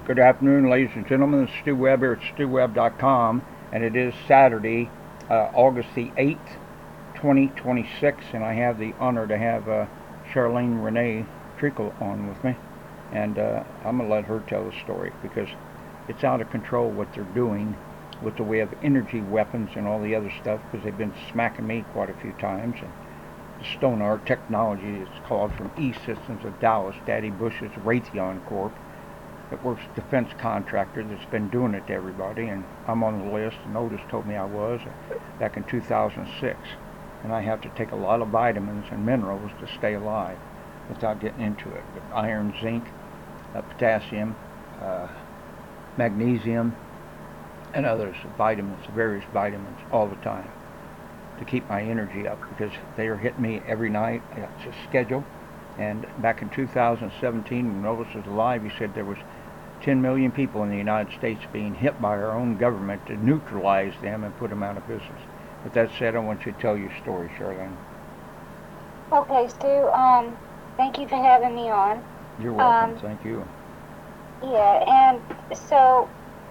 Good afternoon, ladies and gentlemen. This is Stu Webb here at StuWebb.com, and it is Saturday, August the 8th, 2026, and I have the honor to have Charlene Renee Treacle on with me, and I'm going to let her tell the story because it's out of control what they're doing with the way of energy weapons and all the other stuff, because they've been smacking me quite a few times. And the Stonar Technology is called, from E-Systems of Dallas, Daddy Bush's Raytheon Corp. It works defense contractor that's been doing it to everybody, and I'm on the list, and Otis told me I was back in 2006. And I have to take a lot of vitamins and minerals to stay alive without getting into it. But iron, zinc, potassium, magnesium, and others, vitamins, various vitamins, all the time to keep my energy up, because they are hitting me every night. It's a schedule. And back in 2017, when Otis was alive, he said there was 10 million people in the United States being hit by our own government to neutralize them and put them out of business. With that said, I want you to tell your story, Charlene. Okay, Stu, thank you for having me on. You're welcome. Thank you. Yeah, and so,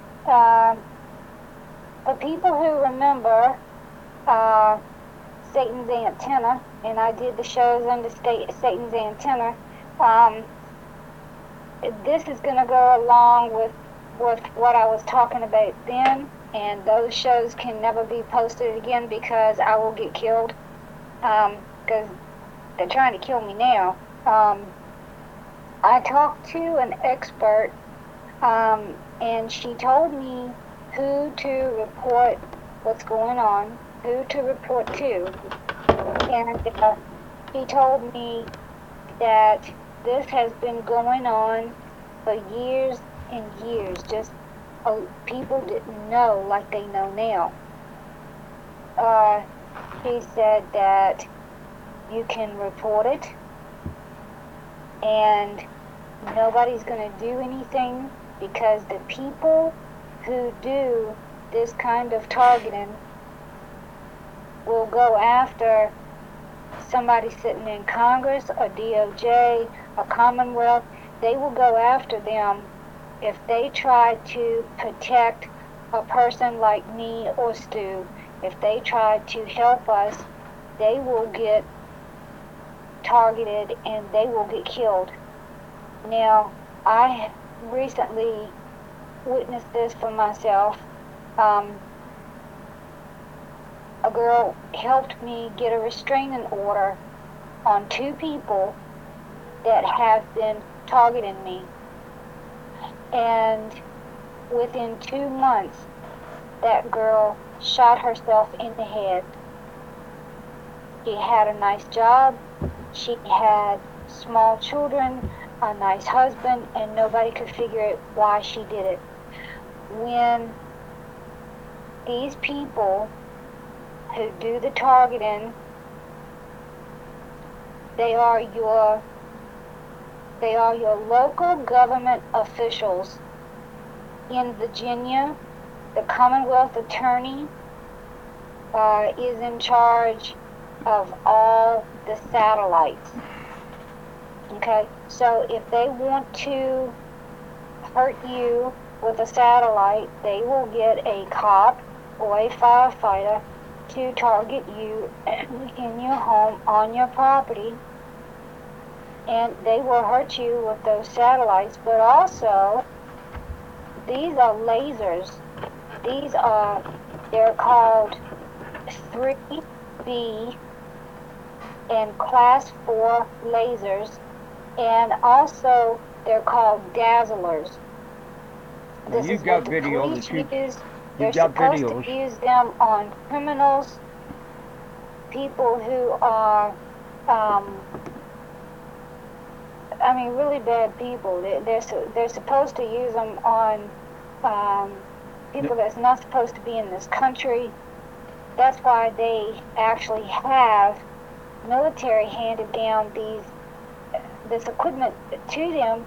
for people who remember Satan's Antenna, and I did the shows under Satan's Antenna, this is going to go along with what I was talking about then, and those shows can never be posted again because I will get killed, because they're trying to kill me now. I talked to an expert, and she told me who to report what's going on, who to report to, and she told me that this has been going on for years and years, just people didn't know like they know now. She said that you can report it and nobody's going to do anything, because the people who do this kind of targeting will go after somebody sitting in Congress, a DOJ, a Commonwealth. They will go after them if they try to protect a person like me or Stu. If they try to help us, they will get targeted and they will get killed. Now, I recently witnessed this for myself. A girl helped me get a restraining order on 2 people that have been targeting me. And within 2 months, that girl shot herself in the head. She had a nice job, she had small children, a nice husband, and nobody could figure out why she did it. When these people who do the targeting, they are your local government officials. In Virginia, the Commonwealth Attorney is in charge of all the satellites. Okay, so if they want to hurt you with a satellite, they will get a cop or a firefighter to target you in your home, on your property, and they will hurt you with those satellites. But also, these are lasers. They're called 3B and Class 4 lasers, and also they're called dazzlers. This you've got video that they're supposed to use them on criminals, people who are, really bad people. They're supposed to use them on people that's not supposed to be in this country. That's why they actually have military handed down this equipment to them,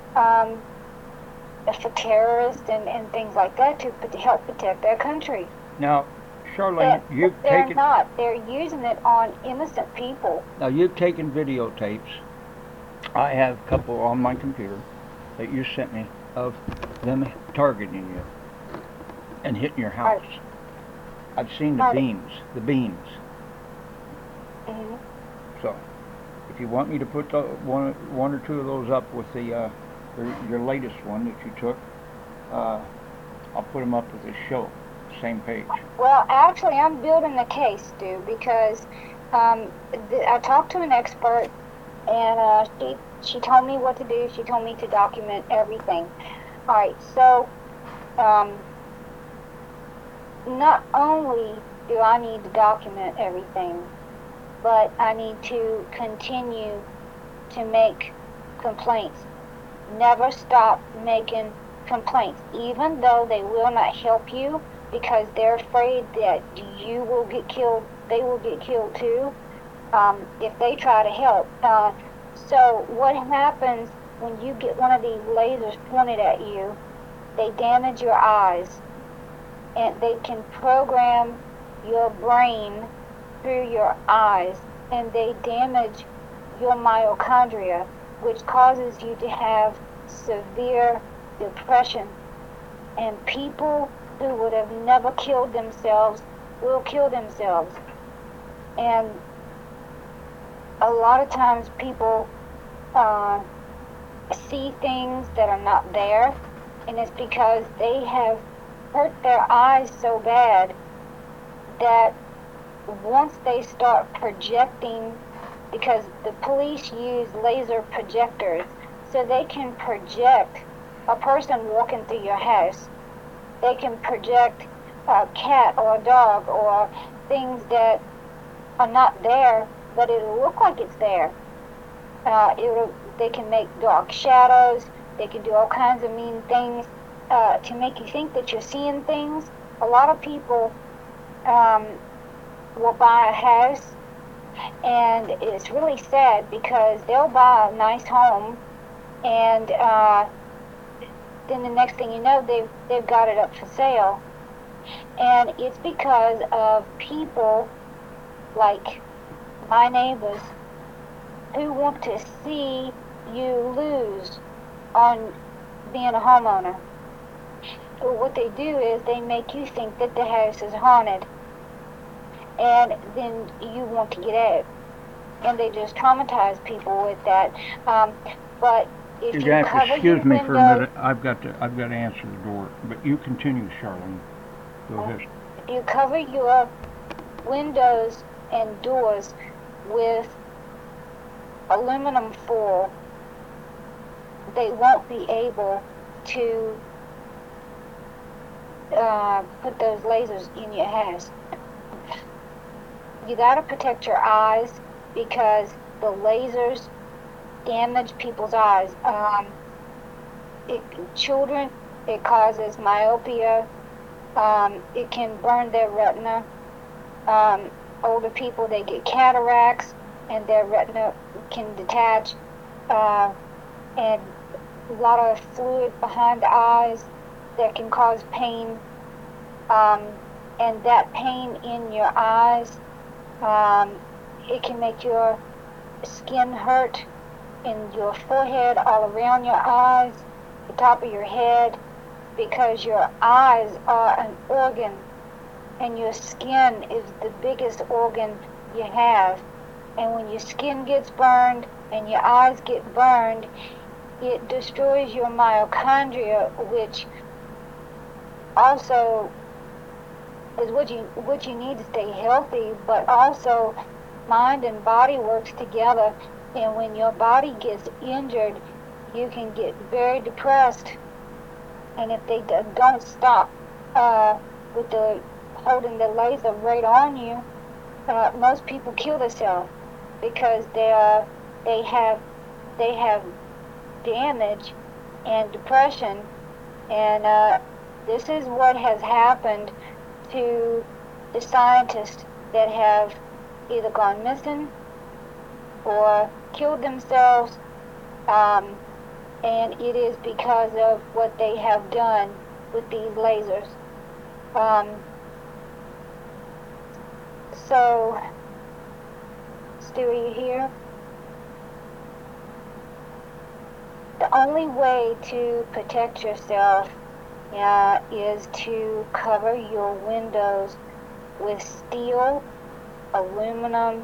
for terrorists and things like that, to help protect their country. Now, Charlene, they're using it on innocent people. Now, you've taken videotapes. I have a couple on my computer that you sent me of them targeting you and hitting your Right. house. I've seen the Right. beams. Mhm. So, if you want me to put one or two of those up with your latest one that you took, uh, I'll put them up with this show, same page. Well, actually, I'm building the case, Stu, because I talked to an expert, and she told me what to do. She told me to document everything. All right, so um, not only do I need to document everything, but I need to continue to make complaints. Never stop making complaints, even though they will not help you because they're afraid that you will get killed, they will get killed too, if they try to help. So what happens when you get one of these lasers pointed at you? They damage your eyes, and they can program your brain through your eyes, and they damage your mitochondria, which causes you to have severe depression. And people who would have never killed themselves will kill themselves. And a lot of times people uh, see things that are not there, and it's because they have hurt their eyes so bad that once they start projecting, because the police use laser projectors, so they can project a person walking through your house. They can project a cat or a dog or things that are not there, but it'll look like it's there. They can make dark shadows. They can do all kinds of mean things to make you think that you're seeing things. A lot of people um, will buy a house, and it's really sad because they'll buy a nice home, and then the next thing you know, they've got it up for sale, and it's because of people like my neighbors who want to see you lose on being a homeowner. So what they do is they make you think that the house is haunted, and then you want to get out, and they just traumatize people with that. But if You're you gonna have to cover your excuse me for a window, minute. I've got to answer the door. But you continue, Charlene. Go ahead. if you cover your windows and doors with aluminum foil, they won't be able to put those lasers in your house. You gotta protect your eyes because the lasers damage people's eyes. Children, it causes myopia. It can burn their retina. Older people, they get cataracts and their retina can detach. And a lot of fluid behind the eyes that can cause pain. Um, and that pain in your eyes, um, it can make your skin hurt in your forehead, all around your eyes, the top of your head, because your eyes are an organ and your skin is the biggest organ you have. And when your skin gets burned and your eyes get burned, it destroys your mitochondria, which also is what you need to stay healthy, but also mind and body works together. And when your body gets injured, you can get very depressed. And if they don't stop with the holding the laser right on you, most people kill themselves because they have damage and depression. And this is what has happened to the scientists that have either gone missing or killed themselves, and it is because of what they have done with these lasers. So, Stu, are you here? The the only way to protect yourself is to cover your windows with steel, aluminum.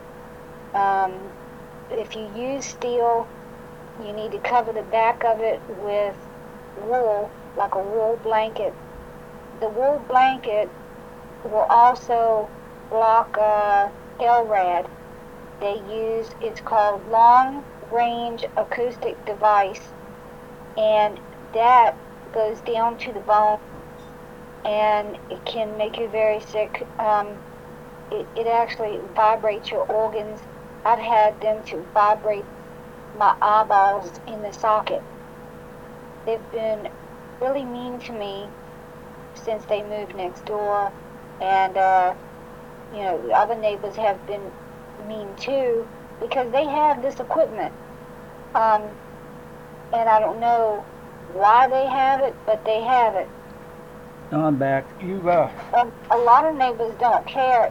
If you use steel, you need to cover the back of it with wool, like a wool blanket. The wool blanket will also block LRAD. It's called Long Range Acoustic Device, and that goes down to the bone, and it can make you very sick. It actually vibrates your organs. I've had them to vibrate my eyeballs in the socket. They've been really mean to me since they moved next door, and the other neighbors have been mean too, because they have this equipment, and I don't know why they have it, but they have it. No, I'm back. A lot of neighbors don't care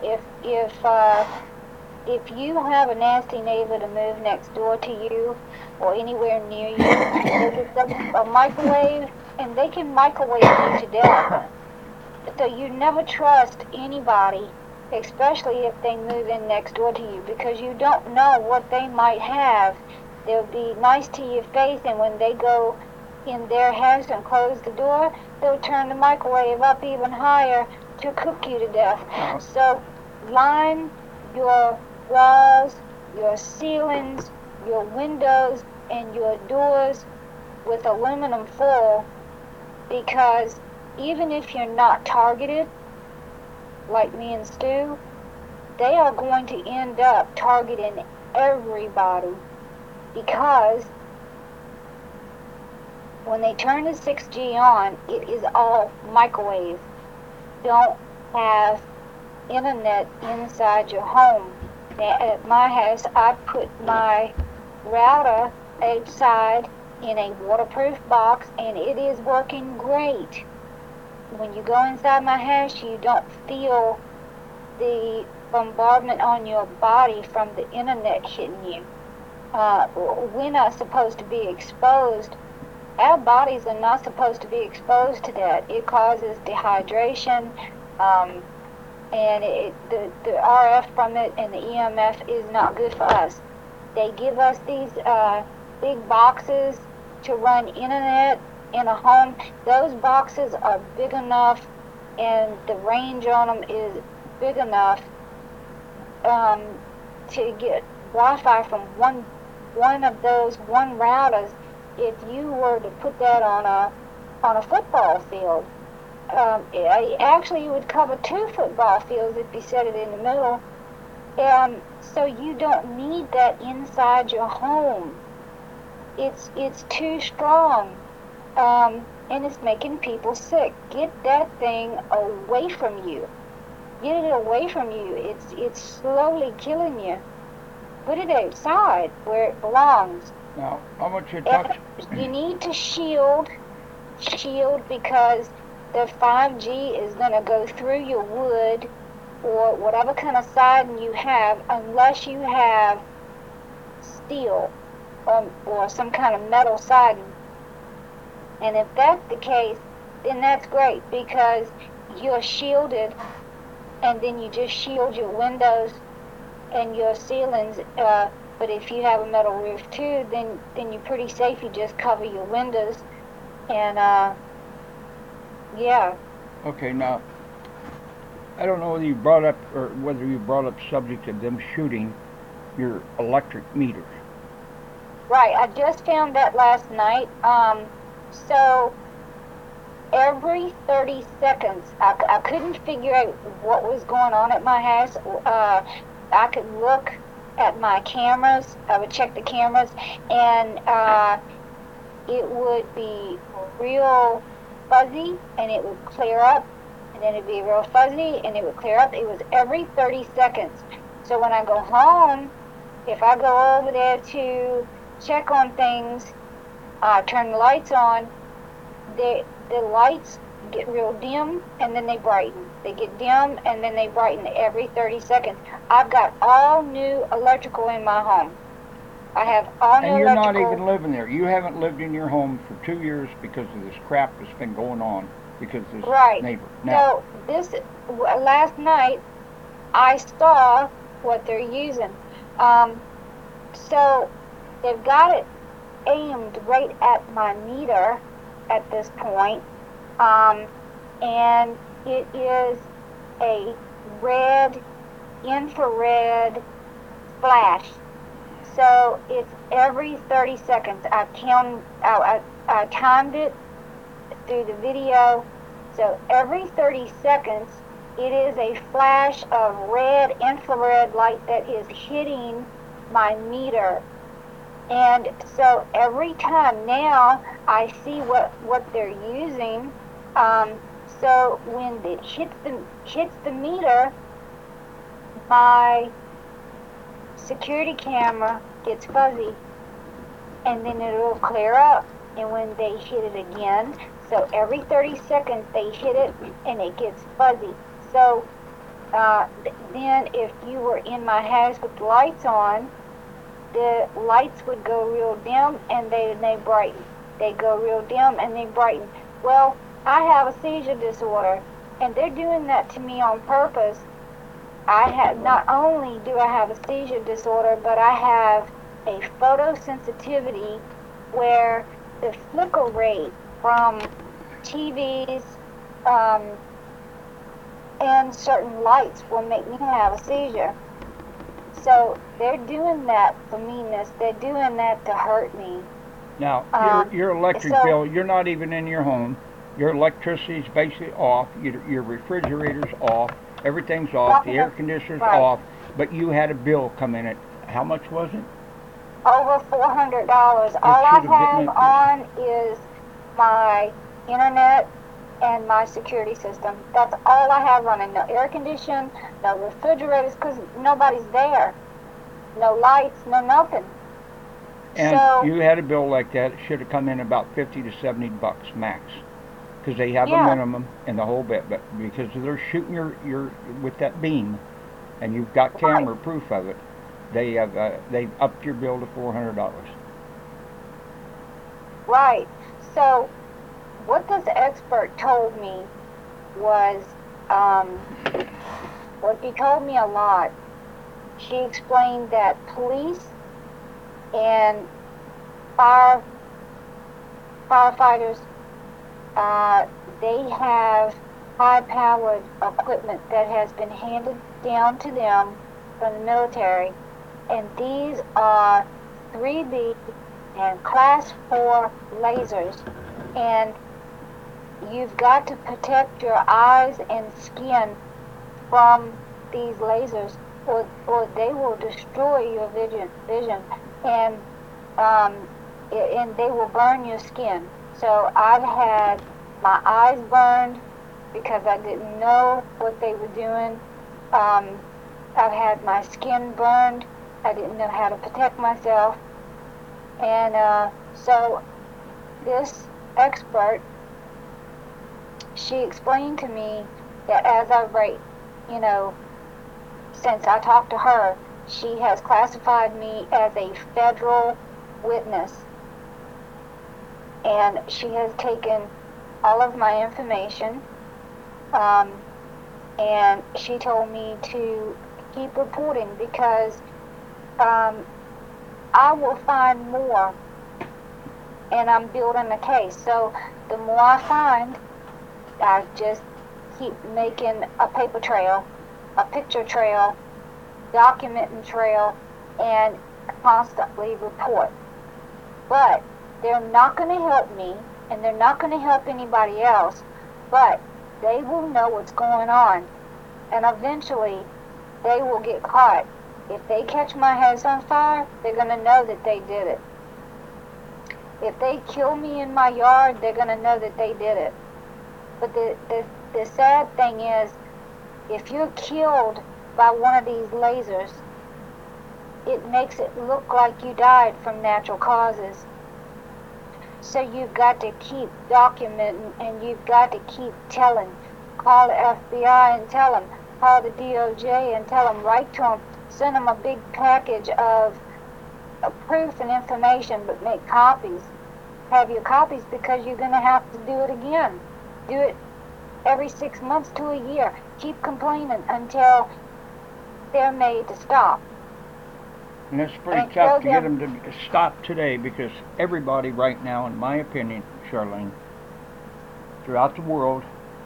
if you have a nasty neighbor to move next door to you or anywhere near you. They get a microwave, and they can microwave you to death. So you never trust anybody, especially if they move in next door to you, because you don't know what they might have. They'll be nice to your face, and when they go in their house and close the door, they'll turn the microwave up even higher to cook you to death. So line your walls, your ceilings, your windows, and your doors with aluminum foil, because even if you're not targeted, like me and Stu, they are going to end up targeting everybody, because when they turn the 6G on, it is all microwave. Don't have internet inside your home. Now, at my house, I put my router outside in a waterproof box, and it is working great. When you go inside my house, you don't feel the bombardment on your body from the internet hitting you. We're not supposed to be exposed. Our bodies are not supposed to be exposed to that. It causes dehydration, and the RF from it and the EMF is not good for us. They give us these big boxes to run internet in a home. Those boxes are big enough, and the range on them is big enough to get Wi-Fi from one of those routers. If you were to put that on a football field, actually you would cover 2 football fields if you set it in the middle. So you don't need that inside your home. It's too strong, and it's making people sick. Get that thing away from you. Get it away from you. It's slowly killing you. Put it outside where it belongs. Now, I want you to talk. You need to shield, because the 5G is going to go through your wood or whatever kind of siding you have, unless you have steel or some kind of metal siding. And if that's the case, then that's great, because you're shielded, and then you just shield your windows and your ceilings. But if you have a metal roof too, then you're pretty safe. You just cover your windows, and yeah. Okay, now I don't know whether you brought up the subject of them shooting your electric meters. Right, I just found that last night. So every 30 seconds, I couldn't figure out what was going on at my house. I could look at my cameras. I would check the cameras, and it would be real fuzzy, and it would clear up, and then it'd be real fuzzy, and it would clear up. It was every 30 seconds. So when I go home, if I go over there to check on things, turn the lights on, the lights get real dim, and then they brighten. They get dim, and then they brighten every 30 seconds. I've got all new electrical in my home. I have all new And you're not electrical. even living there. You haven't lived in your home for 2 years because of this crap that's been going on because of this Right. neighbor. Now, So last night I saw what they're using. So they've got it aimed right at my meter at this point, and it is a red infrared flash. So it's every 30 seconds. I timed it through the video. So every 30 seconds, it is a flash of red infrared light that is hitting my meter. And so every time now I see what they're using. So when it hits the meter, my security camera gets fuzzy, and then it'll clear up. And when they hit it again, so every 30 seconds they hit it and it gets fuzzy. So then if you were in my house with the lights on, the lights would go real dim and they brighten. They go real dim and they brighten. Well, I have a seizure disorder, and they're doing that to me on purpose. Not only do I have a seizure disorder, but I have a photosensitivity where the flicker rate from TVs and certain lights will make me have a seizure. So they're doing that for meanness. They're doing that to hurt me. now your electric so- bill, you're not even in your home. Your electricity's basically off. Your refrigerator's off. Everything's off. The air conditioner's Right. off. But you had a bill come in at, how much was it? Over $400. All I should have been have on is my internet and my security system. That's all I have running. No air condition, no refrigerators, because nobody's there. No lights, no nothing. And So- you had a bill like that. It should have come in about 50 to 70 bucks max, because they have a Yeah. minimum and the whole bit. But because they're shooting your with that beam, and you've got camera proof of it, they upped your bill to $400. Right. So what this expert told me was, well, he told me a lot. She explained that police and firefighters, they have high-powered equipment that has been handed down to them from the military, and these are 3B and Class 4 lasers, and you've got to protect your eyes and skin from these lasers, or they will destroy your vision, and and they will burn your skin. So I've had my eyes burned because I didn't know what they were doing. I've had my skin burned. I didn't know how to protect myself. And so this expert, she explained to me that as of right, since I talked to her, she has classified me as a federal witness. And she has taken all of my information, and she told me to keep reporting because I will find more, and I'm building a case. So the more I find, I just keep making a paper trail, a picture trail, documenting trail, and constantly report. But they're not going to help me, and they're not going to help anybody else, but they will know what's going on, and eventually they will get caught. If they catch my house on fire, they're going to know that they did it. If they kill me in my yard, they're going to know that they did it. But the sad thing is, if you're killed by one of these lasers, it makes it look like you died from natural causes. So you've got to keep documenting, and you've got to keep telling. Call the FBI and tell them. Call the DOJ and tell them. Write to them. Send them a big package of proof and information, but make copies. Have your copies, because you're going to have to do it again. Do it every 6 months to a year. Keep complaining until they're made to stop. And it's pretty tough to get them to stop today, because everybody right now, in my opinion, Charlene, throughout the world,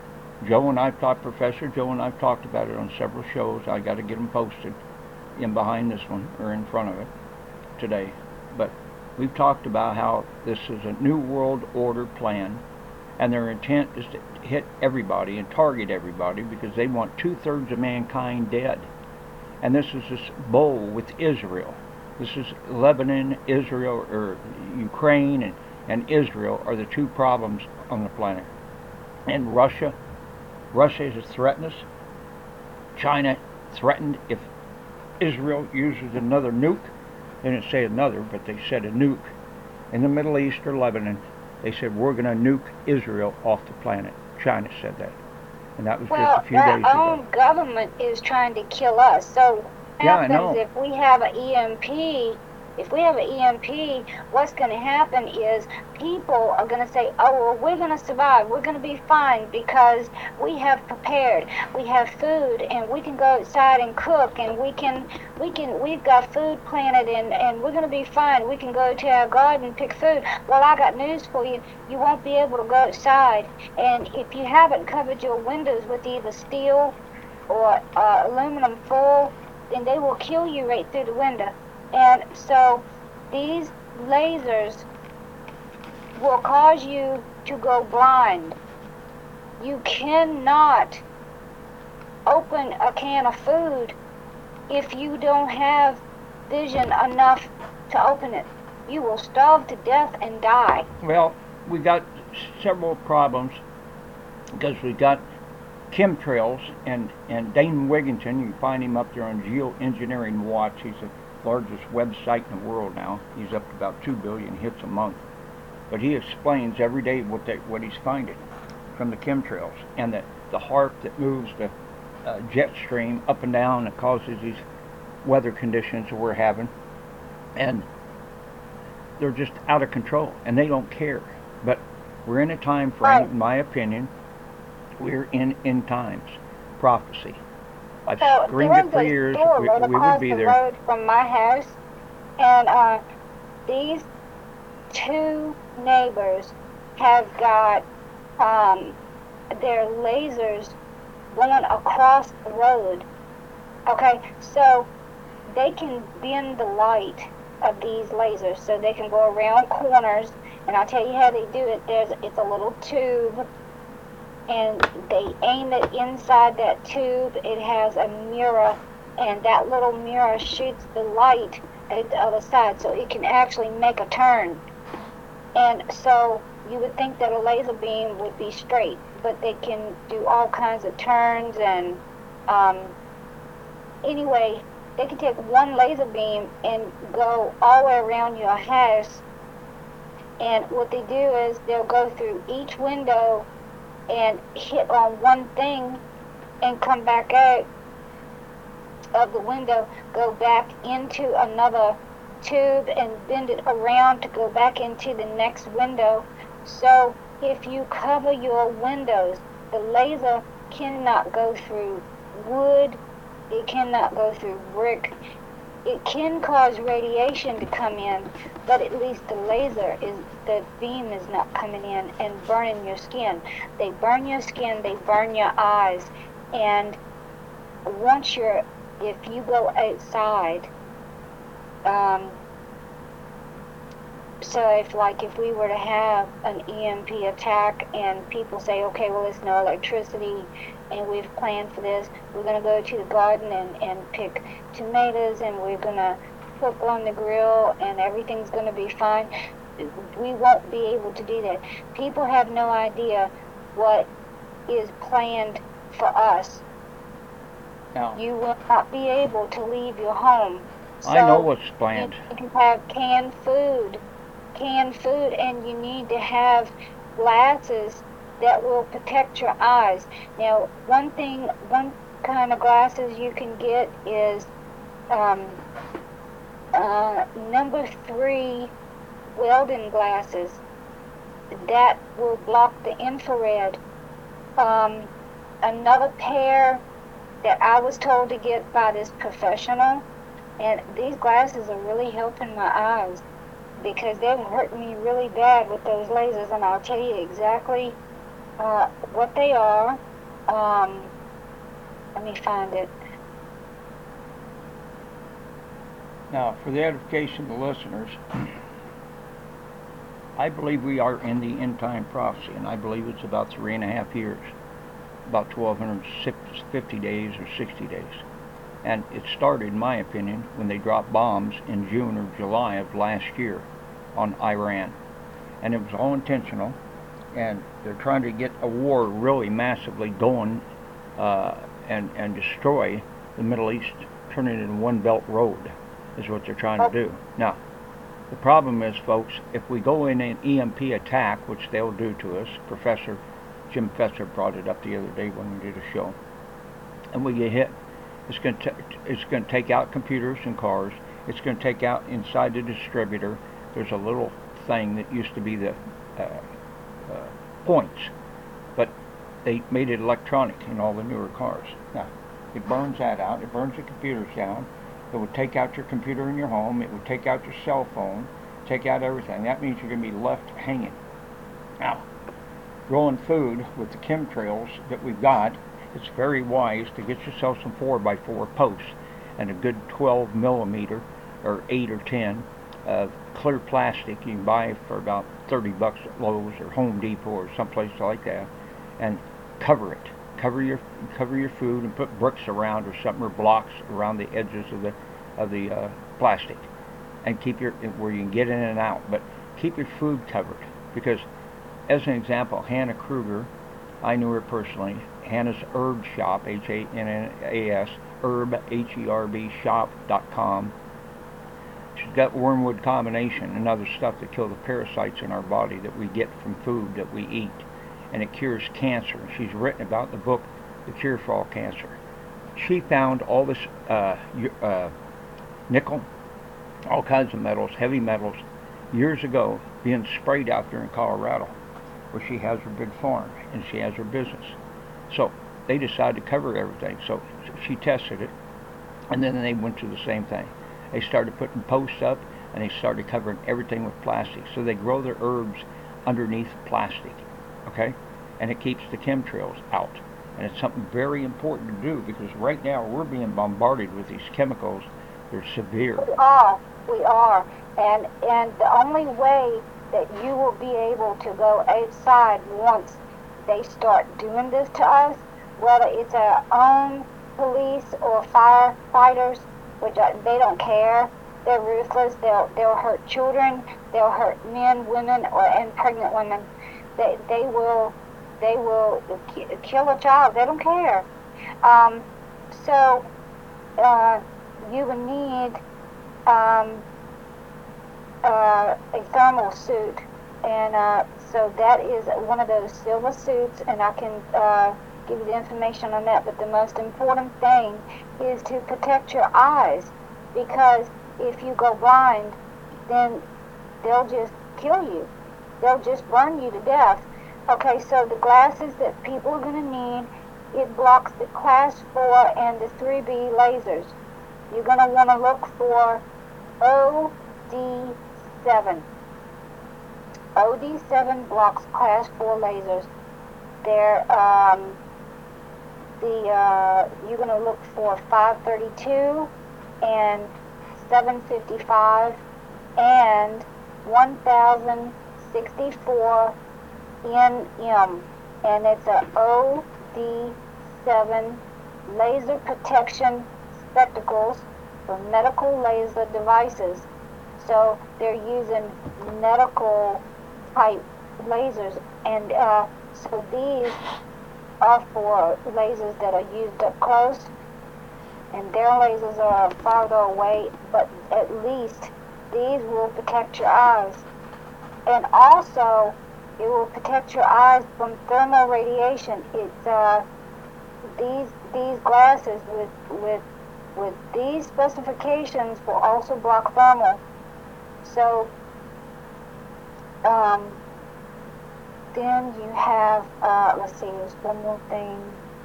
Professor Joe and I've talked about it on several shows. I got to get them posted in behind this one, or in front of it, today. But we've talked about how this is a new world order plan, and their intent is to hit everybody and target everybody, because they want 2/3 of mankind dead. And this is this bowl with Israel. This is Lebanon, Israel, or Ukraine and Israel are the two problems on the planet. And Russia has threatened us. China threatened if Israel uses another nuke. They didn't say another, but they said a nuke. In the Middle East or Lebanon, they said, we're going to nuke Israel off the planet. China said that. And that was just a few days ago. Our own government is trying to kill us. So what happens if we have an EMP? If we have an EMP, what's going to happen is people are going to say, oh, well, we're going to survive. We're going to be fine because we have prepared. We have food, and we can go outside and cook, and we've got food planted, and we're going to be fine. We can go to our garden and pick food. Well, I got news for you. You won't be able to go outside. And if you haven't covered your windows with either steel or aluminum foil, then they will kill you right through the window. And so these lasers will cause you to go blind. You cannot open a can of food if you don't have vision enough to open it. You will starve to death and die. Well, we got several problems, because we got chemtrails, and Dane Wigington, you can find him up there on Geoengineering Watch. He's the largest website in the world now. He's up to about 2 billion hits a month. But he explains every day what he's finding from the chemtrails, and the HAARP that moves the jet stream up and down that causes these weather conditions that we're having. And they're just out of control, and they don't care. But we're in a time frame, in my opinion, we're in end times prophecy. I've screamed it for years. We would be there. Road from my house, and these two neighbors have got their lasers going across the road. Okay, so they can bend the light of these lasers, so they can go around corners. And I'll tell you how they do it. It's a little tube, and they aim it inside that tube. It has a mirror, and that little mirror shoots the light at the other side, so it can actually make a turn. And so you would think that a laser beam would be straight, but they can do all kinds of turns. And anyway, they can take one laser beam and go all the way around your house. And what they do is they'll go through each window and hit on one thing and come back out of the window, go back into another tube and bend it around to go back into the next window. So if you cover your windows, the laser cannot go through wood, it cannot go through brick. It can cause radiation to come in, but at least the beam is not coming in and burning your skin. They burn your skin, they burn your eyes, and if you go outside, so if we were to have an EMP attack and people say, okay, well, there's no electricity and we've planned for this, we're going to go to the garden and pick tomatoes, and we're going to cook on the grill, and everything's going to be fine. We won't be able to do that. People have no idea what is planned for us. No. You will not be able to leave your home. So I know what's planned. You can have canned food, and you need to have glasses that will protect your eyes. Now, one kind of glasses you can get is Number 3, Weldon glasses that will block the infrared. Another pair that I was told to get by this professional, and these glasses are really helping my eyes because they've hurt me really bad with those lasers, and I'll tell you exactly what they are. Let me find it. Now, for the edification of the listeners, I believe we are in the end time prophecy, and I believe it's about 3.5 years, about 1,250 days or 60 days. And it started, in my opinion, when they dropped bombs in June or July of last year on Iran. And it was all intentional, and they're trying to get a war really massively going and destroy the Middle East, turn it into one belt road, is what they're trying to do. Now, the problem is, folks, if we go in an EMP attack, which they'll do to us, Professor Jim Fetzer brought it up the other day when we did a show, and we get hit, it's going to take out computers and cars. It's going to take out inside the distributor. There's a little thing that used to be the points, but they made it electronic in all the newer cars. Now, it burns that out. It burns the computers down. It would take out your computer in your home. It would take out your cell phone, take out everything. That means you're going to be left hanging. Now, growing food with the chemtrails that we've got, it's very wise to get yourself some 4x4 posts and a good 12 millimeter or 8 or 10 of clear plastic you can buy for about $30 at Lowe's or Home Depot or someplace like that, and cover it. Cover your food and put bricks around or something, or blocks around the edges of the plastic, and keep your where you can get in and out. But keep your food covered, because, as an example, Hannah Kruger, I knew her personally. Hannah's Herb Shop, Hannas, Herb, Herb shop.com. She's got wormwood combination and other stuff that kill the parasites in our body that we get from food that we eat, and it cures cancer. She's written about the book, The Cure for All Cancer. She found all this nickel, all kinds of metals, heavy metals, years ago being sprayed out there in Colorado, where she has her big farm and she has her business. So they decided to cover everything. So she tested it, and then they went to the same thing. They started putting posts up, and they started covering everything with plastic. So they grow their herbs underneath plastic, okay? And it keeps the chemtrails out. And it's something very important to do, because right now we're being bombarded with these chemicals. They're severe. We are. And the only way that you will be able to go outside once they start doing this to us, whether it's our own police or firefighters, which they don't care. They're ruthless. They'll hurt children. They'll hurt men, women, and pregnant women. They will kill a child. They don't care. So you would need a thermal suit, and so that is one of those silver suits, and I can give you the information on that. But the most important thing is to protect your eyes, because if you go blind, then they'll just kill you. They'll just burn you to death. Okay, so the glasses that people are going to need, it blocks the class 4 and the 3B lasers. You're going to want to look for OD7. OD7 blocks class 4 lasers. You're going to look for 532 and 755 and 1064 NM, and it's a OD7 laser protection spectacles for medical laser devices. So they're using medical type lasers, and so these are for lasers that are used up close, and their lasers are farther away, but at least these will protect your eyes. And also, it will protect your eyes from thermal radiation. It's these glasses with with these specifications will also block thermal. So then you have, let's see, there's one more thing.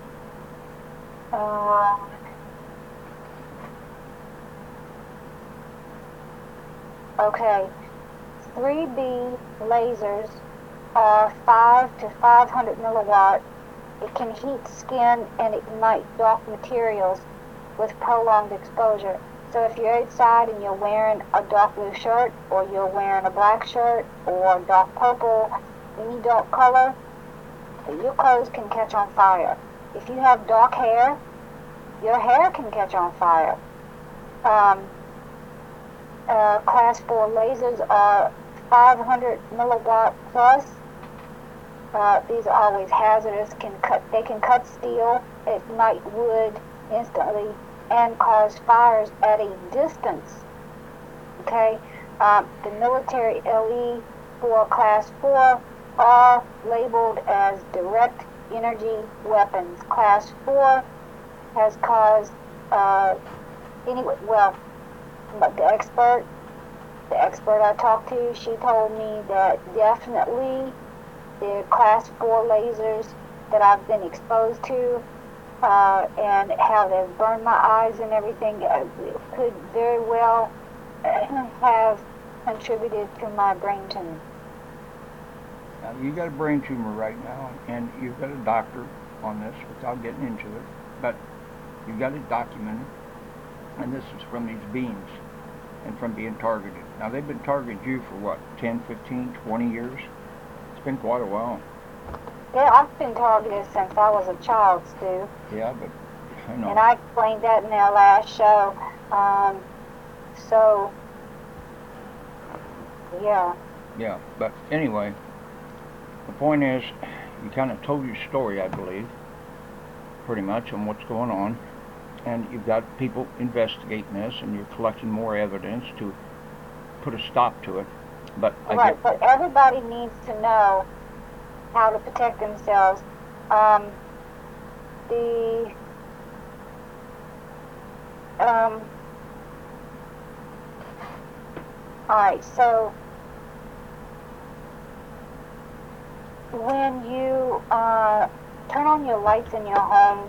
Okay, 3B lasers are 5 to 500 milliwatt. It can heat skin and ignite dark materials with prolonged exposure. So if you're outside and you're wearing a dark blue shirt, or you're wearing a black shirt, or dark purple, any dark color, your clothes can catch on fire. If you have dark hair, your hair can catch on fire. Class 4 lasers are 500 milliwatt plus. These are always hazardous. They can cut steel, ignite wood instantly, and cause fires at a distance. Okay, the military LE for Class 4 are labeled as direct energy weapons. Class 4 has caused anyway. Well, but the expert I talked to, she told me that definitely the Class 4 lasers that I've been exposed to, and how they've burned my eyes and everything, could very well have contributed to my brain tumor. Now, you got a brain tumor right now, and you've got a doctor on this without getting into it, but you've got it documented, and this is from these beams and from being targeted. Now, they've been targeting you for what, 10, 15, 20 years? It's been quite a while. Yeah, I've been targeted since I was a child, Stu. Yeah, but I know. And I explained that in our last show. So, yeah. Yeah, but anyway, the point is, you kind of told your story, I believe, pretty much, on what's going on. And you've got people investigating this, and you're collecting more evidence to put a stop to it. But right, but everybody needs to know how to protect themselves. Alright, so when you turn on your lights in your home,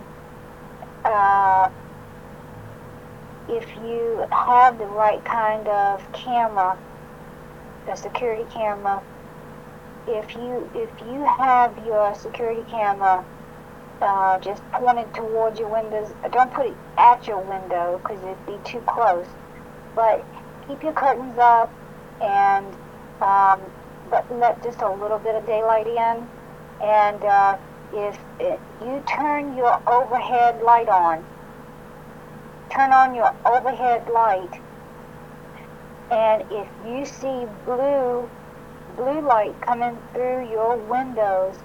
if you have the right kind of camera, the security camera, if you have your security camera just pointed towards your windows, don't put it at your window because it'd be too close, but keep your curtains up, and but let just a little bit of daylight in. And if you turn your overhead light on, turn on your overhead light, and if you see blue light coming through your windows,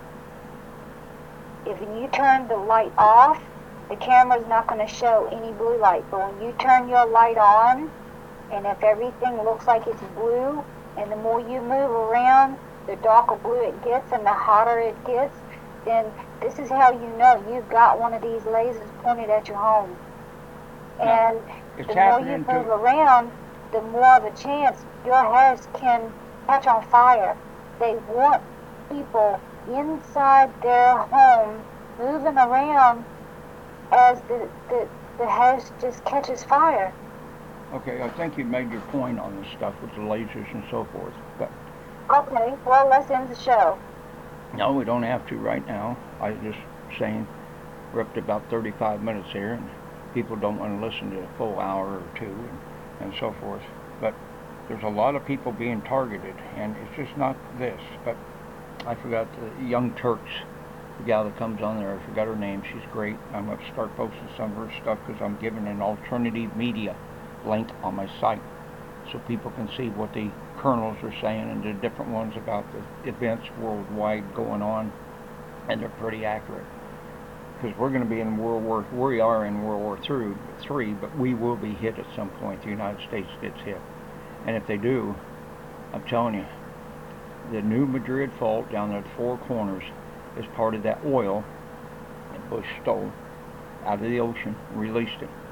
if you turn the light off, the camera's not going to show any blue light. But when you turn your light on, and if everything looks like it's blue, and the more you move around, the darker blue it gets and the hotter it gets, then this is how you know you've got one of these lasers pointed at your home. And the more you move around, the more of a chance your house can catch on fire. They want people inside their home moving around as the house just catches fire. Okay, I think you made your point on this stuff with the lasers and so forth. But okay, well, let's end the show. No, we don't have to right now. I was just saying we're up to about 35 minutes here, and people don't want to listen to a full hour or two and so forth. But there's a lot of people being targeted, and it's just not this. But I forgot the Young Turks, the gal that comes on there. I forgot her name. She's great. I'm going to start posting some of her stuff because I'm giving an alternative media link on my site so people can see what the colonels are saying and the different ones about the events worldwide going on, and they're pretty accurate. Because we're going to be in we are in World War III, but we will be hit at some point. The United States gets hit. And if they do, I'm telling you, the New Madrid Fault down there at the Four Corners is part of that oil that Bush stole out of the ocean, released it.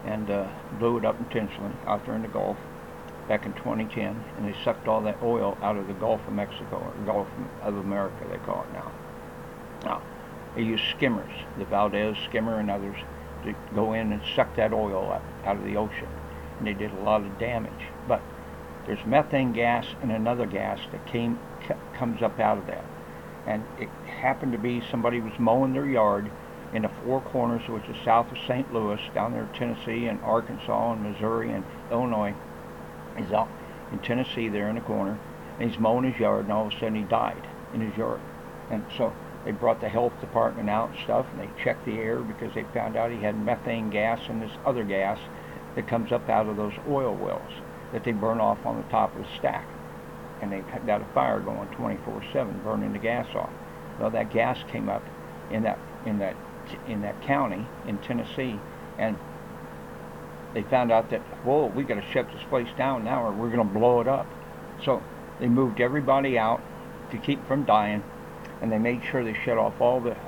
and blew it up intentionally out there in the Gulf back in 2010, and they sucked all that oil out of the Gulf of Mexico, or Gulf of America they call it now. Now, they use skimmers, the Valdez skimmer and others, to go in and suck that oil out of the ocean, and they did a lot of damage. But there's methane gas and another gas that comes up out of that, and it happened to be somebody was mowing their yard in the Four Corners, which is south of St. Louis, down there in Tennessee and Arkansas and Missouri and Illinois. He's out in Tennessee there in the corner, and he's mowing his yard, and all of a sudden he died in his yard. And so they brought the health department out and stuff, and they checked the air because they found out he had methane gas and this other gas that comes up out of those oil wells that they burn off on the top of the stack. And they've got a fire going 24/7, burning the gas off. Well, that gas came up in that county in Tennessee, and they found out that, whoa, we got to shut this place down now, or we're going to blow it up. So they moved everybody out to keep from dying, and they made sure they shut off all the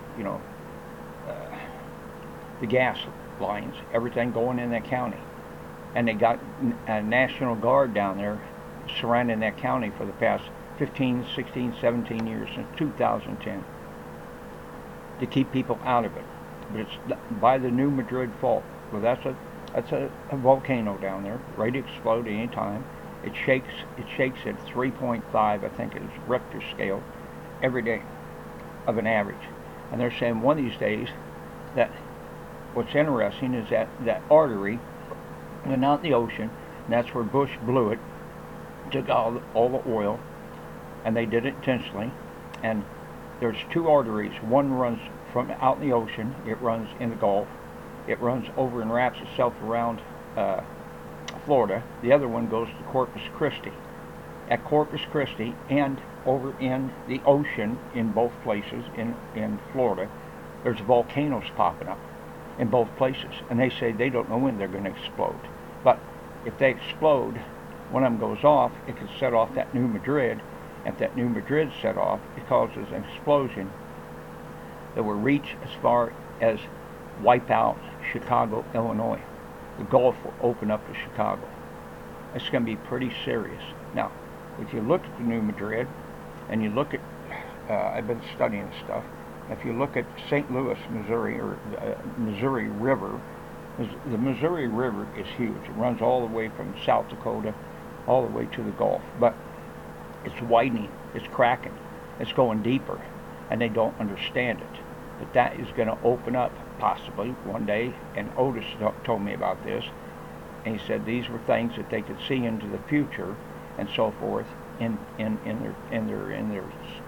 the gas lines, everything going in that county, and they got a National Guard down there surrounding that county for the past 15, 16, 17 years since 2010 to keep people out of it. But it's by the New Madrid Fault. Well, that's a volcano down there, ready to explode any time. It shakes at 3.5, I think it is, Richter scale, every day of an average. And they're saying one of these days that what's interesting is that artery went out in the ocean, and that's where Bush blew it, took all the oil, and they did it intentionally. And there's two arteries. One runs from out in the ocean, it runs in the Gulf, it runs over and wraps itself around Florida. The other one goes to Corpus Christi. At Corpus Christi and over in the ocean in both places in Florida, there's volcanoes popping up in both places, and they say they don't know when they're going to explode. But if they explode, one of them goes off, it could set off that New Madrid. If that New Madrid set off, it causes an explosion that will reach as far as wipe out Chicago, Illinois. The Gulf will open up to Chicago. It's going to be pretty serious. Now, if you look at the New Madrid, and you look at, I've been studying this stuff, if you look at St. Louis, Missouri, or Missouri River, the Missouri River is huge. It runs all the way from South Dakota all the way to the Gulf. But it's widening, it's cracking, it's going deeper, and they don't understand it. But that is going to open up possibly one day, and Otis told me about this, and he said these were things that they could see into the future and so forth in their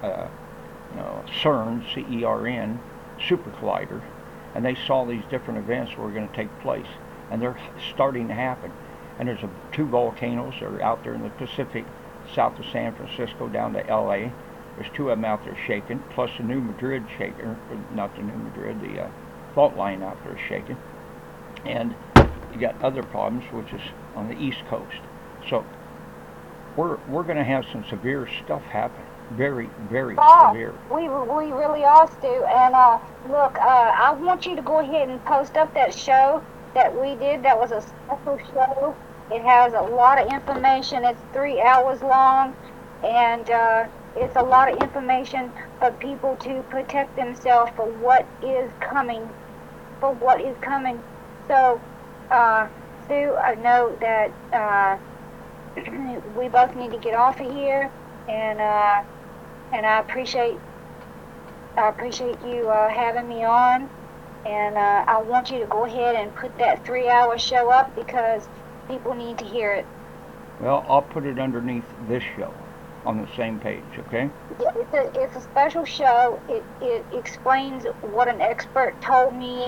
CERN, C-E-R-N, super collider, and they saw these different events were going to take place, and they're starting to happen. And there's two volcanoes that are out there in the Pacific, south of San Francisco down to L.A. There's two of them out there shaking, plus the New Madrid shaker, not the New Madrid, the fault line out there shaking. And you got other problems, which is on the East Coast. So we're going to have some severe stuff happen. Very, very severe. We really are, Stu. And look, I want you to go ahead and post up that show that we did. That was a special show. It has a lot of information. It's 3 hours long, and it's a lot of information for people to protect themselves for what is coming. So, Stu, I know that we both need to get off of here, and I appreciate you having me on, and I want you to go ahead and put that 3-hour show up because people need to hear it. Well, I'll put it underneath this show on the same page, okay? It's a special show. It explains what an expert told me,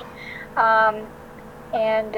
and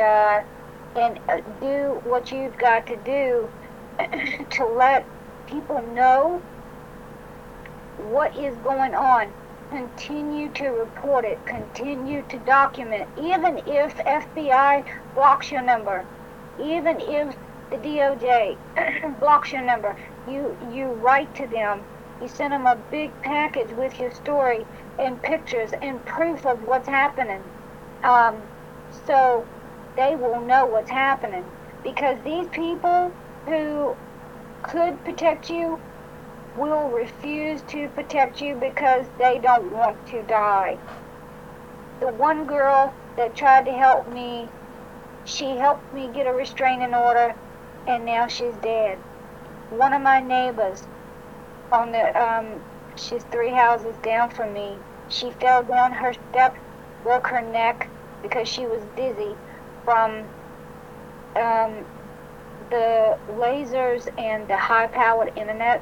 do what you've got to do to let people know what is going on. Continue to report it. Continue to document it. Even if FBI blocks your number, even if the DOJ blocks your number, you write to them. You send them a big package with your story and pictures and proof of what's happening. So they will know what's happening. Because these people who could protect you will refuse to protect you because they don't want to die. The one girl that tried to help me, she helped me get a restraining order, and now she's dead. One of my neighbors on the she's 3 houses down from me, she fell down her steps, broke her neck because she was dizzy from the lasers and the high-powered internet.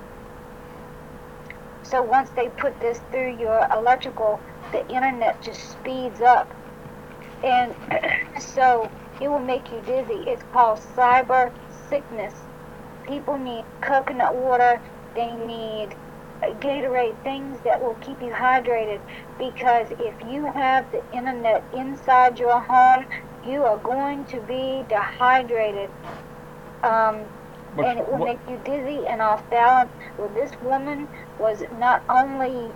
So once they put this through your electrical, the internet just speeds up. And so it will make you dizzy. It's called cyber sickness. People need coconut water. They need Gatorade, things that will keep you hydrated. Because if you have the internet inside your home, you are going to be dehydrated. And it will make you dizzy and off balance. Well, this woman was not only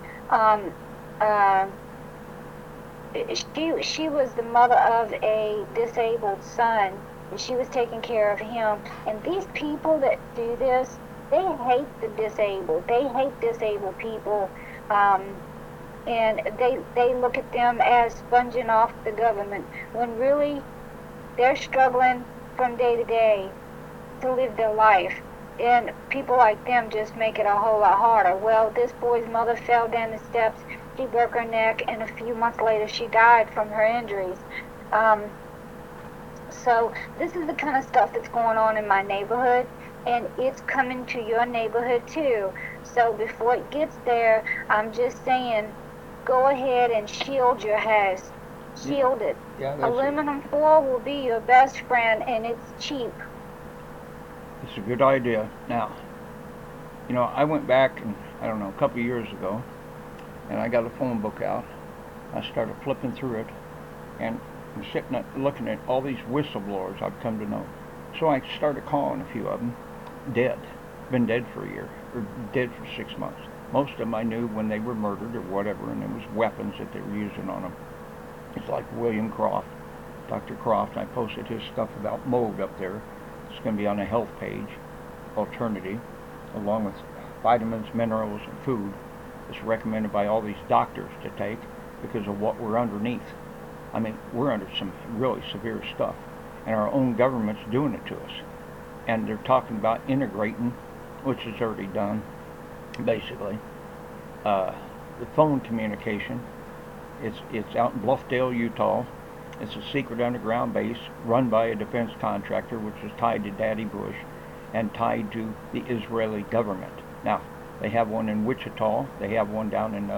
she was the mother of a disabled son, and she was taking care of him. And these people that do this, they hate the disabled. They hate disabled people, and they look at them as sponging off the government when really they're struggling from day to day to live their life. And people like them just make it a whole lot harder. Well, this boy's mother fell down the steps, she broke her neck, and a few months later she died from her injuries. So this is the kind of stuff that's going on in my neighborhood, and it's coming to your neighborhood too. So before it gets there, I'm just saying, go ahead and shield your house. Shield it. Yeah, Aluminum foil will be your best friend, and it's cheap. It's a good idea. Now, you know, I went back, and I don't know, a couple of years ago, and I got a phone book out. I started flipping through it, and I'm sitting looking at all these whistleblowers I've come to know. So I started calling a few of them dead, been dead for a year, or dead for 6 months. Most of them I knew when they were murdered or whatever, and it was weapons that they were using on them. It's like William Croft, Dr. Croft. I posted his stuff about mold up there. It's going to be on the health page, Alternative, along with vitamins, minerals, and food. It's recommended by all these doctors to take because of what we're underneath. I mean, we're under some really severe stuff, and our own government's doing it to us. And they're talking about integrating, which is already done, basically. The phone communication, it's out in Bluffdale, Utah. It's a secret underground base run by a defense contractor, which is tied to Daddy Bush and tied to the Israeli government. Now, they have one in Wichita. They have one down in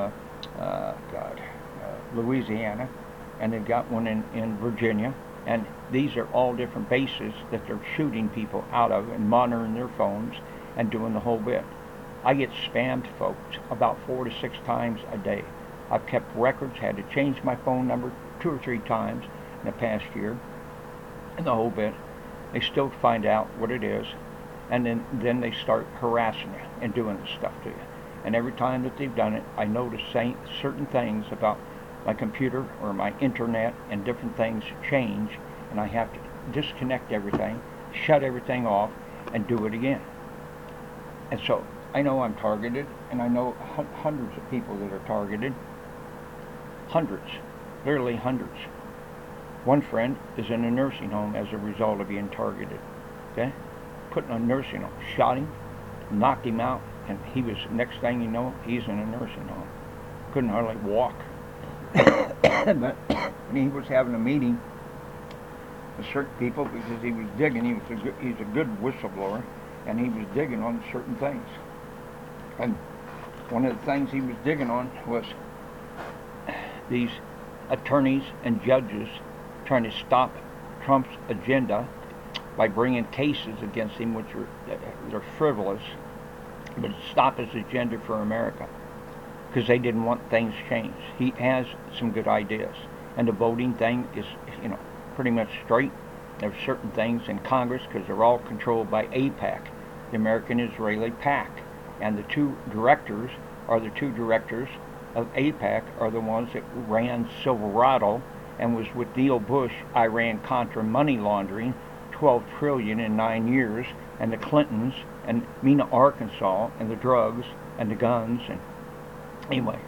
Louisiana, and they've got one in Virginia. And these are all different bases that they're shooting people out of and monitoring their phones and doing the whole bit. I get spammed, folks, about 4 to 6 times a day. I've kept records, had to change my phone number 2 or 3 times in the past year, and the whole bit. They still find out what it is, and then they start harassing you and doing this stuff to you. And every time that they've done it, I notice certain things about my computer or my internet and different things change, and I have to disconnect everything, shut everything off, and do it again. And so I know I'm targeted, and I know hundreds of people that are targeted. Hundreds, literally hundreds. One friend is in a nursing home as a result of being targeted. Okay? Put in a nursing home, shot him, knocked him out, and he was, next thing you know, he's in a nursing home. Couldn't hardly walk. But when he was having a meeting with certain people, because he was digging, he's a good whistleblower, and he was digging on certain things. And one of the things he was digging on was these attorneys and judges trying to stop Trump's agenda by bringing cases against him, which they're frivolous, but stop his agenda for America, because they didn't want things changed. He has some good ideas, and the voting thing is, you know, pretty much straight. There's certain things in Congress, because they're all controlled by AIPAC, the American-Israeli PAC, and the two directors of AIPAC are the ones that ran Silverado and was with Neil Bush, Iran-Contra money laundering, 12 trillion in 9 years, and the Clintons, and Mena, Arkansas, and the drugs, and the guns, and anyway.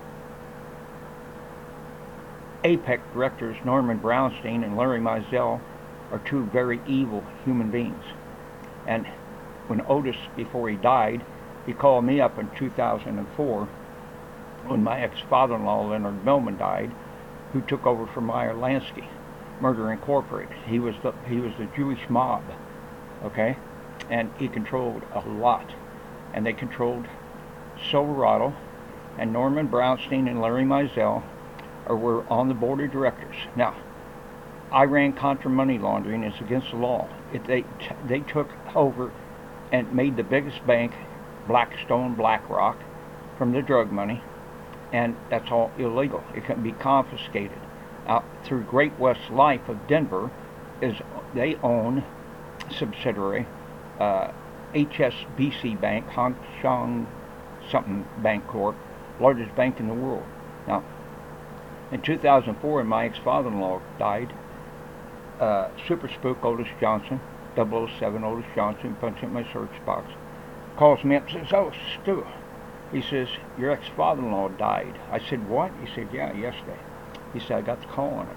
APEC directors Norman Brownstein and Larry Mizell are two very evil human beings. And when Otis, before he died, he called me up in 2004 when my ex-father-in-law Leonard Millman died, who took over for Meyer Lansky, Murder Incorporated. He was the Jewish mob, okay, and he controlled a lot, and they controlled Silverado, and Norman Brownstein and Larry Mizell were on the board of directors. Now, Iran-Contra money laundering is against the law. They took over and made the biggest bank, Blackstone, BlackRock, from the drug money, and that's all illegal. It can be confiscated. Through Great West Life of Denver, they own subsidiary HSBC Bank, Hong Kong something Bank Corp, largest bank in the world. Now, in 2004, when my ex-father-in-law died, Super Spook Otis Johnson, 007 Otis Johnson, punched in my search box, calls me up and says, "Oh, Stu," he says, "your ex-father-in-law died." I said, "What?" He said, "Yeah, yesterday." He said, "I got the call on it."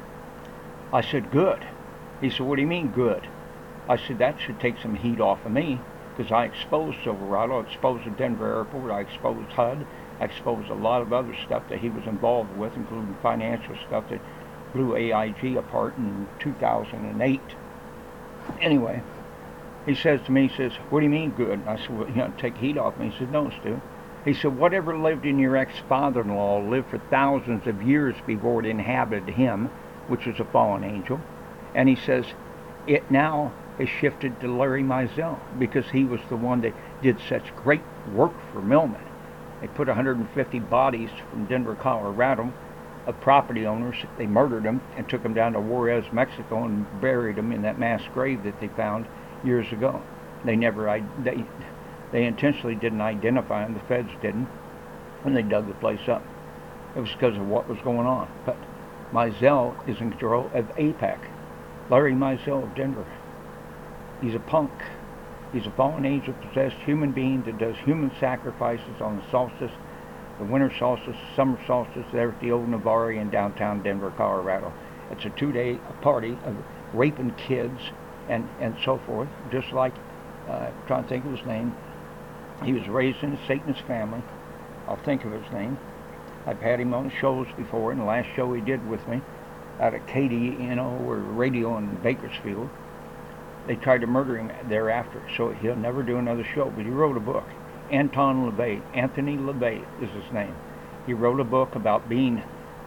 I said, "Good." He said, "What do you mean, good?" I said, "That should take some heat off of me, because I exposed Silverado, I exposed the Denver airport, I exposed HUD, I exposed a lot of other stuff that he was involved with, including financial stuff that blew AIG apart in 2008. Anyway, he says to me, he says, "What do you mean good?" And I said, "Well, you know, take heat off me." He said, "No, Stu." He said, "Whatever lived in your ex-father-in-law lived for thousands of years before it inhabited him, which is a fallen angel." And he says, "It now has shifted to Larry Mizell, because he was the one that did such great work for Millman. They put 150 bodies from Denver, Colorado, of property owners. They murdered them and took them down to Juarez, Mexico, and buried them in that mass grave that they found years ago. They intentionally didn't identify them. The feds didn't, when they dug the place up. It was because of what was going on. But Mizell is in control of APEC. Larry Mizell of Denver. He's a punk. He's a fallen angel possessed human being that does human sacrifices on the solstice, the winter solstice, summer solstice, there at the old Navarre in downtown Denver, Colorado. It's a 2-day party of raping kids and so forth, just like, trying to think of his name. He was raised in a Satanist family. I'll think of his name. I've had him on shows before, and the last show he did with me out at KDNO or radio in Bakersfield, they tried to murder him thereafter, so he'll never do another show. But he wrote a book. Anthony LaVey is his name. He wrote a book about being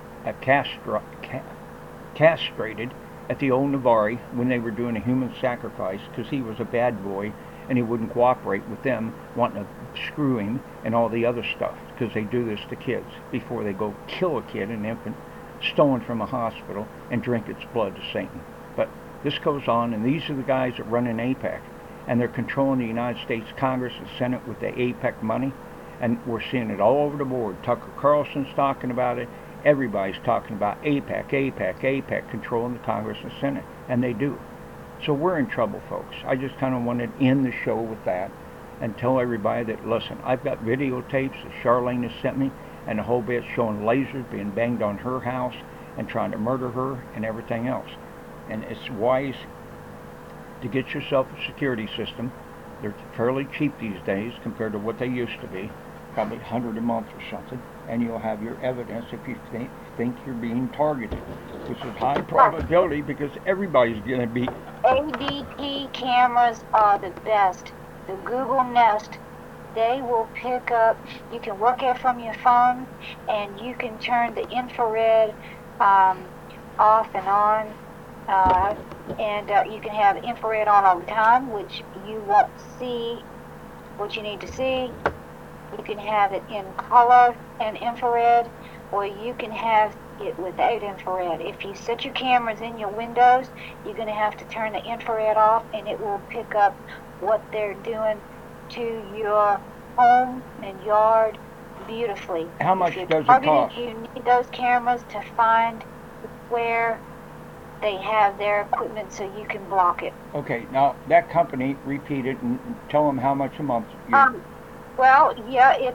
castrated at the old Navarre when they were doing a human sacrifice, because he was a bad boy and he wouldn't cooperate with them, wanting to screw him and all the other stuff, because they do this to kids before they go kill a kid, an infant, stolen from a hospital, and drink its blood to Satan. But this goes on, and these are the guys that run in APEC, and they're controlling the United States Congress and Senate with the APEC money, and we're seeing it all over the board. Tucker Carlson's talking about it. Everybody's talking about APEC controlling the Congress and Senate, and they do. So we're in trouble, folks. I just kind of wanted to end the show with that and tell everybody that, listen, I've got videotapes that Charlene has sent me, and a whole bit showing lasers being banged on her house and trying to murder her and everything else. And it's wise to get yourself a security system. They're fairly cheap these days compared to what they used to be, probably $100 a month or something, and you'll have your evidence if you think you're being targeted, which is high probability because everybody's going to be. ADT cameras are the best. The Google Nest, they will pick up, you can work it from your phone, and you can turn the infrared off and on. You can have infrared on all the time, which you won't see what you need to see. You can have it in color and infrared, or you can have it without infrared. If you set your cameras in your windows, you're going to have to turn the infrared off, and it will pick up what they're doing to your home and yard beautifully. How much does it cost? You need those cameras to find where they have their equipment so you can block it. Okay, now that company, repeat it and tell them how much a month. Well, yeah, it's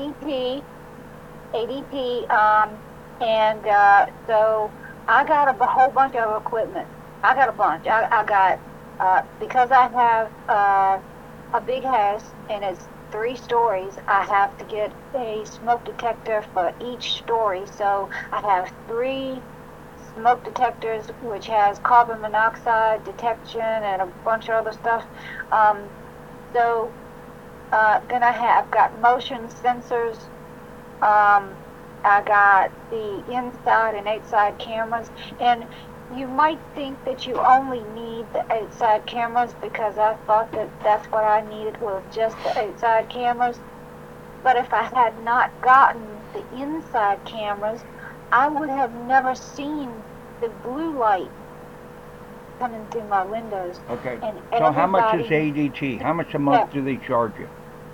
ADT, and so I got a whole bunch of equipment. I got a bunch. I got, because I have a big house and it's 3 stories, I have to get a smoke detector for each story. So I have 3 smoke detectors, which has carbon monoxide detection and a bunch of other stuff. So then I've got motion sensors. I got the inside and outside cameras, and you might think that you only need the outside cameras because I thought that that's what I needed was just the outside cameras. But if I had not gotten the inside cameras, I would have never seen the blue light coming through my windows. Okay. So how much is ADT? How much a month do they charge you?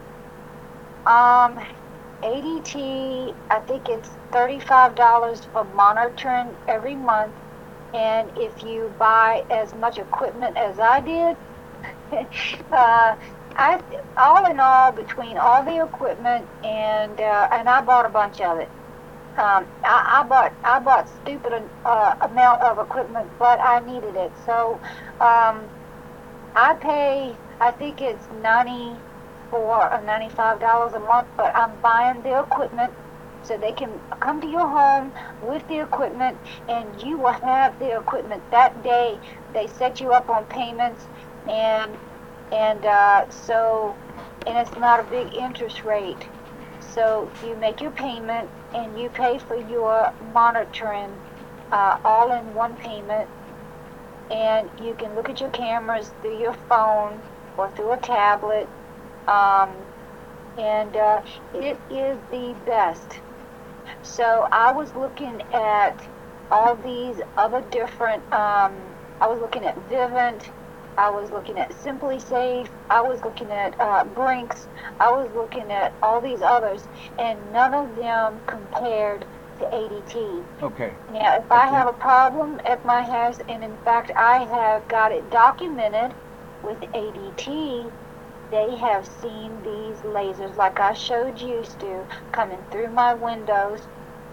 ADT, I think it's $35 for monitoring every month, and if you buy as much equipment as I did, I all in all, between all the equipment and I bought a bunch of it. I bought stupid amount of equipment, but I needed it. So I pay, I think it's $94 or $95 a month, but I'm buying the equipment so they can come to your home with the equipment, and you will have the equipment that day. They set you up on payments, and so it's not a big interest rate. So you make your payment and you pay for your monitoring all in one payment, and you can look at your cameras through your phone or through a tablet, and it is the best. So I was looking at all these other different, I was looking at Vivint, I was looking at Simply Safe, I was looking at Brinks, I was looking at all these others, and none of them compared to ADT. Okay. Now, if I have a problem at my house, and in fact I have got it documented with ADT, they have seen these lasers like I showed you, Stu, coming through my windows.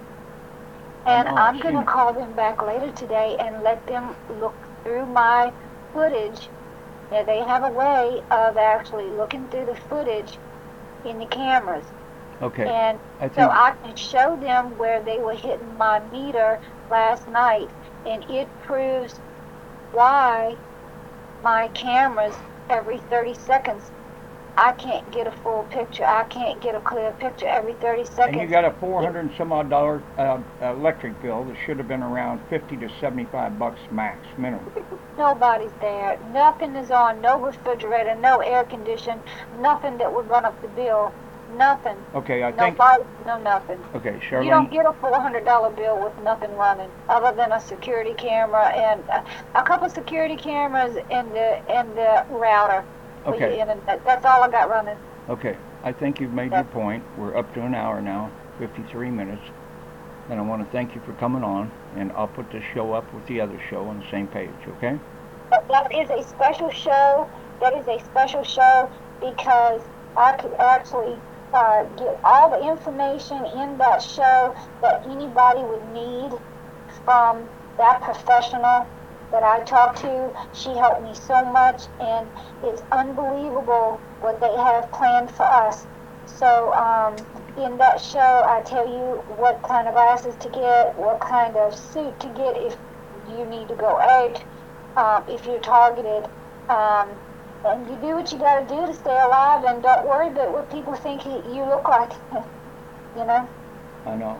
And I'm going to call them back later today and let them look through my footage. Now, they have a way of actually looking through the footage in the cameras. Okay. And so I can show them where they were hitting my meter last night, and it proves why my cameras every 30 seconds, I can't get a full picture. I can't get a clear picture every 30 seconds. And you got a $400 and some odd dollar electric bill that should have been around $50 to $75 max minimum. Nobody's there. Nothing is on. No refrigerator. No air condition. Nothing that would run up the bill. Nothing. Okay, I think. No nothing. Okay, Charlene. You don't get a $400 bill with nothing running, other than a security camera and a couple security cameras and the router. Okay. That's all I got running. Okay, I think you've made your point. We're up to an hour now, 53 minutes. And I want to thank you for coming on, and I'll put this show up with the other show on the same page, okay? That is a special show. That is a special show because I could actually get all the information in that show that anybody would need from that professional that I talked to. She helped me so much, and it's unbelievable what they have planned for us. So in that show, I tell you what kind of glasses to get, what kind of suit to get if you need to go out, if you're targeted. And you do what you got to do to stay alive, and don't worry about what people think you look like. You know? I know.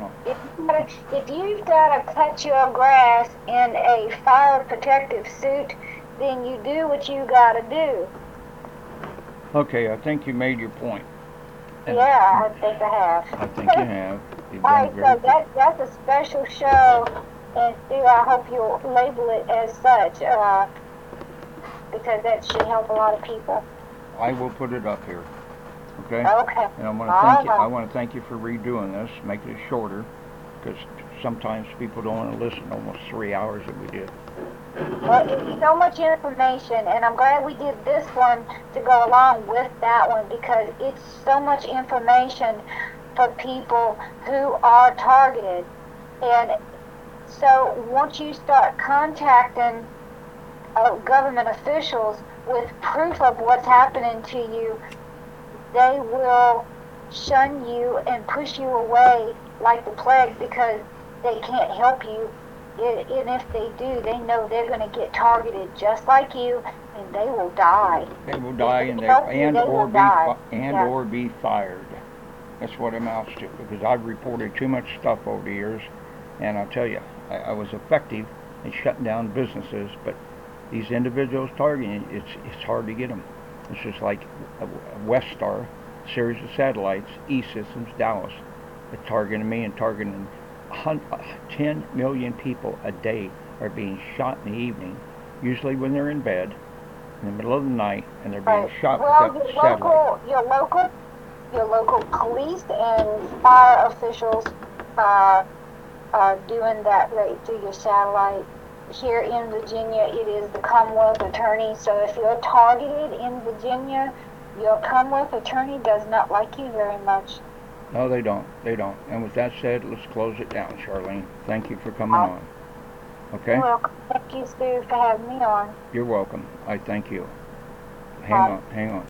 If you've got to cut your grass in a fire protective suit, then you do what you got to do. Okay, I think you made your point. And yeah, I think I have. I think you have. All right, so that's a special show, and Stu, I hope you'll label it as such, because that should help a lot of people. I will put it up here. Okay. Okay. And I want to thank you. I want to thank you for redoing this, making it shorter. because sometimes people don't want to listen almost 3 hours that we did. Well, it's so much information, and I'm glad we did this one to go along with that one because it's so much information for people who are targeted. And so once you start contacting government officials with proof of what's happening to you, they will shun you and push you away like the plague because they can't help you. And if they do, they know they're going to get targeted just like you, and they will die. They will die, and or be fired. That's what it amounts to. Because I've reported too much stuff over the years, and I'll tell you, I was effective in shutting down businesses, but these individuals targeting, it's hard to get them. It's just like Westar, series of satellites, E-Systems, Dallas, they're targeting me and targeting 10 million people a day are being shot in the evening, usually when they're in bed, in the middle of the night, and they're being shot with that satellite. Your local police and fire officials are doing that right through your satellite. Here in Virginia, it is the Commonwealth Attorney. So if you're targeted in Virginia, your Commonwealth Attorney does not like you very much. No, they don't. They don't. And with that said, let's close it down, Charlene. Thank you for coming on. Okay? You're welcome. Thank you, Stu, for having me on. You're welcome. I thank you. Hang on.